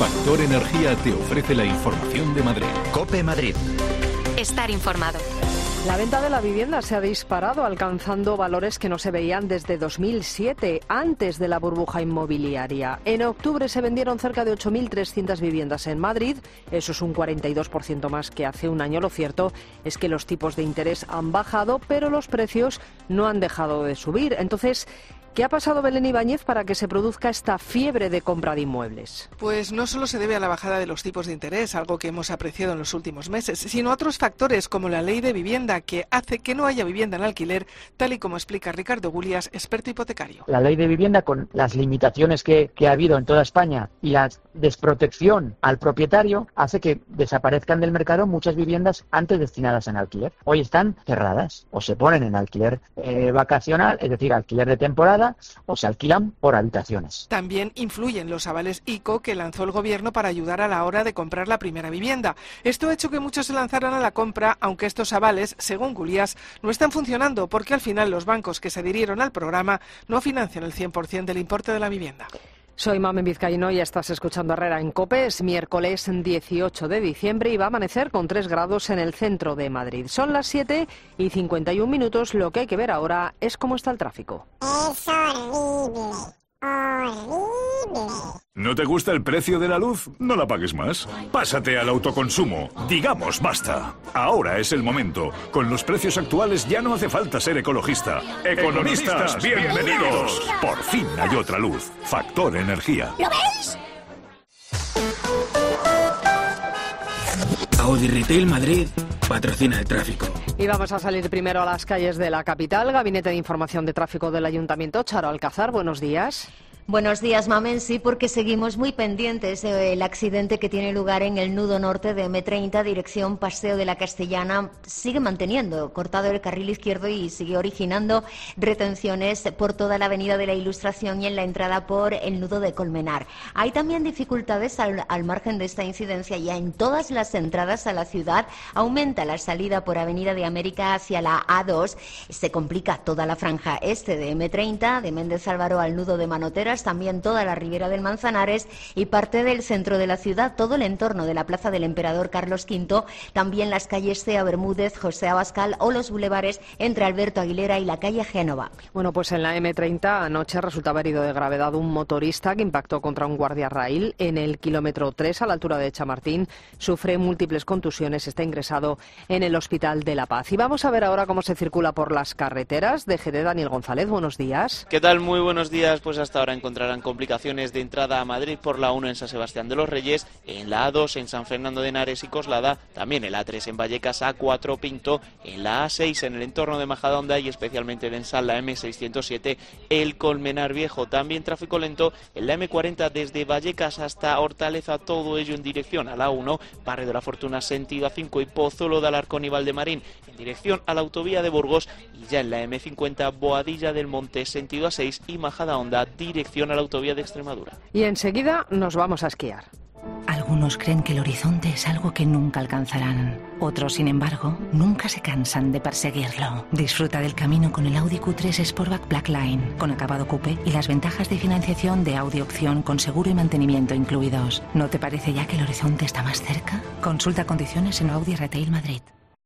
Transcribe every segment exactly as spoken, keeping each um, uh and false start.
Factor Energía te ofrece la información de Madrid. COPE Madrid. Estar informado. La venta de la vivienda se ha disparado, alcanzando valores que no se veían desde dos mil siete, antes de la burbuja inmobiliaria. En octubre se vendieron cerca de ocho mil trescientas viviendas en Madrid. Eso es un cuarenta y dos por ciento más que hace un año. Lo cierto es que los tipos de interés han bajado, pero los precios no han dejado de subir. Entonces, ¿qué ha pasado, Belén Ibáñez, para que se produzca esta fiebre de compra de inmuebles? Pues no solo se debe a la bajada de los tipos de interés, algo que hemos apreciado en los últimos meses, sino a otros factores como la ley de vivienda, que hace que no haya vivienda en alquiler, tal y como explica Ricardo Gulias, experto hipotecario. La ley de vivienda, con las limitaciones que, que ha habido en toda España y la desprotección al propietario, hace que desaparezcan del mercado muchas viviendas antes destinadas en alquiler. Hoy están cerradas o se ponen en alquiler eh, vacacional, es decir, alquiler de temporada, o se alquilan por habitaciones. También influyen los avales ICO que lanzó el gobierno para ayudar a la hora de comprar la primera vivienda. Esto ha hecho que muchos se lanzaran a la compra, aunque estos avales, según Gulias, no están funcionando porque al final los bancos que se adhirieron al programa no financian el cien por ciento del importe de la vivienda. Soy Mamen Vizcaíno y estás escuchando Herrera en COPE. Es miércoles dieciocho de diciembre y va a amanecer con tres grados en el centro de Madrid. Son las siete y cincuenta y un minutos. Lo que hay que ver ahora es cómo está el tráfico. Es horrible, horrible. ¿No te gusta el precio de la luz? No la pagues más. Pásate al autoconsumo. Digamos basta. Ahora es el momento. Con los precios actuales ya no hace falta ser ecologista. Economistas, bienvenidos. Por fin hay otra luz. Factor Energía. ¿Lo veis? Audi Retail Madrid patrocina el tráfico. Y vamos a salir primero a las calles de la capital. Gabinete de Información de Tráfico del Ayuntamiento. Charo Alcázar, buenos días. Buenos días, Mamen. Sí, porque seguimos muy pendientes del accidente que tiene lugar en el nudo norte de eme treinta, dirección Paseo de la Castellana. Sigue manteniendo cortado el carril izquierdo y sigue originando retenciones por toda la avenida de la Ilustración y en la entrada por el nudo de Colmenar. Hay también dificultades al, al margen de esta incidencia. Ya en todas las entradas a la ciudad aumenta la salida por Avenida de América hacia la A dos. Se complica toda la franja este de eme treinta, de Méndez Álvaro al nudo de Manoteras, también toda la ribera del Manzanares y parte del centro de la ciudad, todo el entorno de la Plaza del Emperador Carlos quinto, también las calles Cea Bermúdez, José Abascal o los bulevares entre Alberto Aguilera y la calle Génova. Bueno, pues en la eme treinta anoche resultaba herido de gravedad un motorista que impactó contra un guardia raíl en el kilómetro tres a la altura de Chamartín. Sufre múltiples contusiones, está ingresado en el Hospital de la Paz. Y vamos a ver ahora cómo se circula por las carreteras. D G D Daniel González, buenos días. ¿Qué tal? Muy buenos días. Pues hasta ahora encontrarán complicaciones de entrada a Madrid por la uno en San Sebastián de los Reyes, en la A dos en San Fernando de Henares y Coslada, también el A tres en Vallecas, A cuatro Pinto, en la A seis en el entorno de Majadahonda y especialmente en Ensal, la eme seiscientos siete, el Colmenar Viejo. También tráfico lento en la eme cuarenta desde Vallecas hasta Hortaleza, todo ello en dirección a la uno, Barrio de la Fortuna sentido A cinco y Pozuelo de Alarcón y Valdemarín en dirección a la autovía de Burgos, y ya en la eme cincuenta Boadilla del Monte sentido A seis y Majadahonda dirección a la autovía de Extremadura. Y enseguida nos vamos a esquiar. Algunos creen que el horizonte es algo que nunca alcanzarán. Otros, sin embargo, nunca se cansan de perseguirlo. Disfruta del camino con el Audi cu tres Sportback Blackline, con acabado coupé y las ventajas de financiación de Audi Opción con seguro y mantenimiento incluidos. ¿No te parece ya que el horizonte está más cerca? Consulta condiciones en Audi Retail Madrid.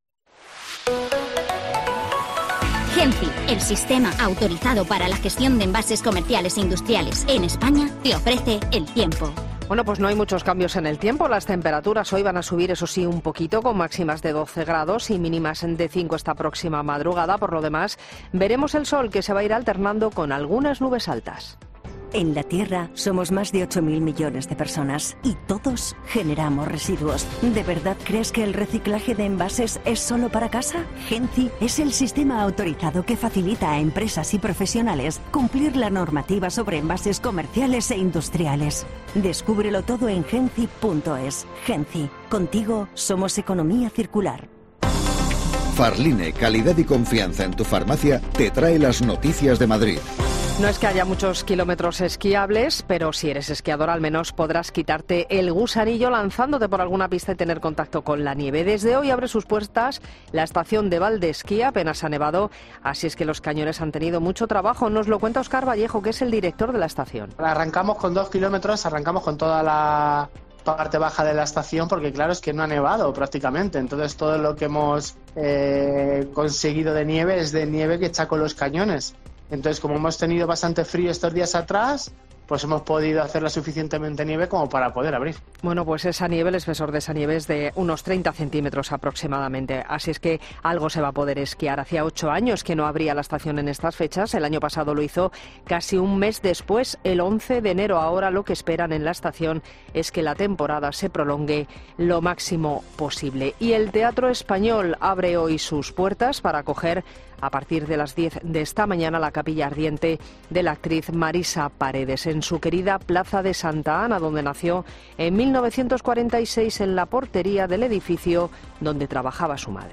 Genci, el sistema autorizado para la gestión de envases comerciales e industriales en España, te ofrece el tiempo. Bueno, pues no hay muchos cambios en el tiempo. Las temperaturas hoy van a subir, eso sí, un poquito, con máximas de doce grados y mínimas de cinco esta próxima madrugada. Por lo demás, veremos el sol que se va a ir alternando con algunas nubes altas. En la Tierra somos más de ocho mil millones de personas y todos generamos residuos. ¿De verdad crees que el reciclaje de envases es solo para casa? Genci es el sistema autorizado que facilita a empresas y profesionales cumplir la normativa sobre envases comerciales e industriales. Descúbrelo todo en genci punto es. Genci, contigo somos economía circular. Farline, calidad y confianza en tu farmacia, te trae las noticias de Madrid. No es que haya muchos kilómetros esquiables, pero si eres esquiador al menos podrás quitarte el gusanillo lanzándote por alguna pista y tener contacto con la nieve. Desde hoy abre sus puertas la estación de Valdesquí, apenas ha nevado, así es que los cañones han tenido mucho trabajo. Nos lo cuenta Óscar Vallejo, que es el director de la estación. Arrancamos con dos kilómetros, arrancamos con toda la... parte baja de la estación porque claro, es que no ha nevado prácticamente, entonces todo lo que hemos eh, conseguido de nieve es de nieve que echa con los cañones. Entonces, como hemos tenido bastante frío estos días atrás, pues hemos podido hacerla suficientemente nieve como para poder abrir. Bueno, pues esa nieve, el espesor de esa nieve es de unos treinta centímetros aproximadamente, así es que algo se va a poder esquiar. Hacía ocho años que no abría la estación en estas fechas, el año pasado lo hizo casi un mes después, el once de enero. Ahora lo que esperan en la estación es que la temporada se prolongue lo máximo posible. Y el Teatro Español abre hoy sus puertas para acoger a partir de las diez de esta mañana la capilla ardiente de la actriz Marisa Paredes en su querida Plaza de Santa Ana, donde nació en mil novecientos cuarenta y seis en la portería del edificio donde trabajaba su madre.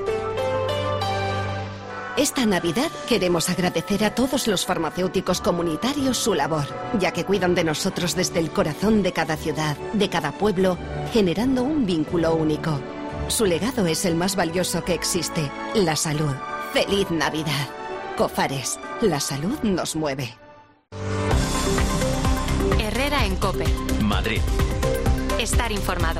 Esta Navidad queremos agradecer a todos los farmacéuticos comunitarios su labor, ya que cuidan de nosotros desde el corazón de cada ciudad, de cada pueblo, generando un vínculo único. Su legado es el más valioso que existe, la salud. ¡Feliz Navidad! Cofares, la salud nos mueve. Herrera en COPE. Madrid. Estar informado.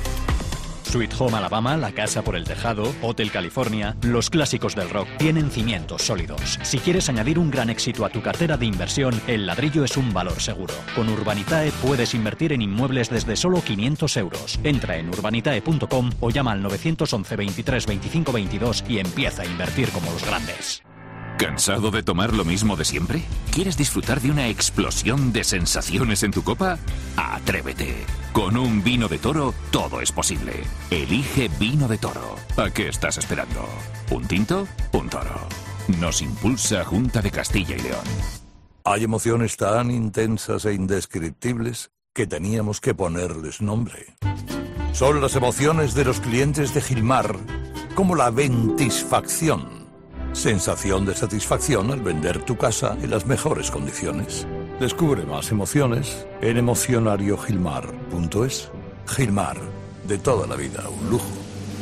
Sweet Home Alabama, La Casa por el Tejado, Hotel California, los clásicos del rock tienen cimientos sólidos. Si quieres añadir un gran éxito a tu cartera de inversión, el ladrillo es un valor seguro. Con Urbanitae puedes invertir en inmuebles desde solo quinientos euros. Entra en urbanitae punto com o llama al nueve once veintitrés veinticinco veintidós y empieza a invertir como los grandes. ¿Cansado de tomar lo mismo de siempre? ¿Quieres disfrutar de una explosión de sensaciones en tu copa? ¡Atrévete! Con un vino de Toro, todo es posible. Elige Vino de Toro. ¿A qué estás esperando? ¿Un tinto? Un toro. Nos impulsa Junta de Castilla y León. Hay emociones tan intensas e indescriptibles que teníamos que ponerles nombre. Son las emociones de los clientes de Gilmar, como la ventisfacción. Sensación de satisfacción al vender tu casa en las mejores condiciones. Descubre más emociones en emocionario gilmar punto es. Gilmar, de toda la vida, un lujo.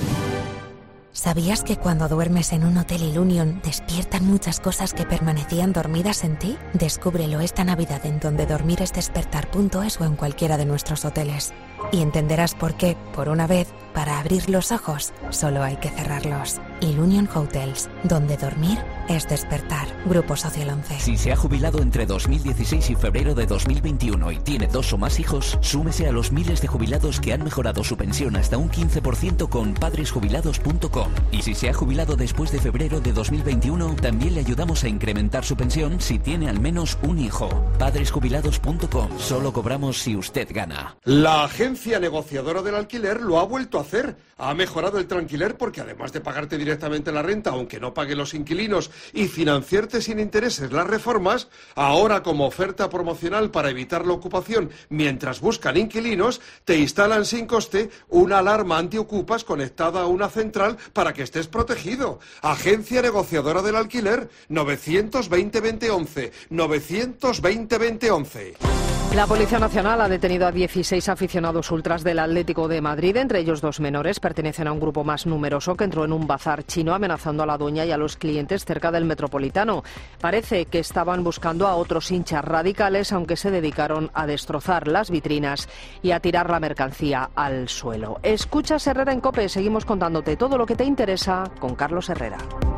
¿Sabías que cuando duermes en un hotel Ilunion despiertan muchas cosas que permanecían dormidas en ti? Descúbrelo esta Navidad en donde dormir es despertar punto es o en cualquiera de nuestros hoteles. Y entenderás por qué, por una vez, para abrir los ojos, solo hay que cerrarlos. Ilunion Hotels, donde dormir es despertar. Grupo Social once. Si se ha jubilado entre dos mil dieciséis y febrero de dos mil veintiuno y tiene dos o más hijos, súmese a los miles de jubilados que han mejorado su pensión hasta un quince por ciento con padres jubilados punto com. Y si se ha jubilado después de febrero de dos mil veintiuno, también le ayudamos a incrementar su pensión si tiene al menos un hijo. padres jubilados punto com. Solo cobramos si usted gana. La agencia negociadora del alquiler lo ha vuelto a hacer. Ha mejorado el tranquiler porque además de pagarte directamente la renta, aunque no pague los inquilinos, y financiarte sin intereses las reformas, ahora como oferta promocional para evitar la ocupación mientras buscan inquilinos, te instalan sin coste una alarma antiocupas conectada a una central para que estés protegido. Agencia negociadora del alquiler, novecientos veinte veinte once, novecientos veinte veinte once. La Policía Nacional ha detenido a dieciséis aficionados ultras del Atlético de Madrid, entre ellos dos menores. Pertenecen a un grupo más numeroso que entró en un bazar chino amenazando a la dueña y a los clientes cerca del Metropolitano. Parece que estaban buscando a otros hinchas radicales, aunque se dedicaron a destrozar las vitrinas y a tirar la mercancía al suelo. Escuchas Herrera en COPE, seguimos contándote todo lo que te interesa con Carlos Herrera.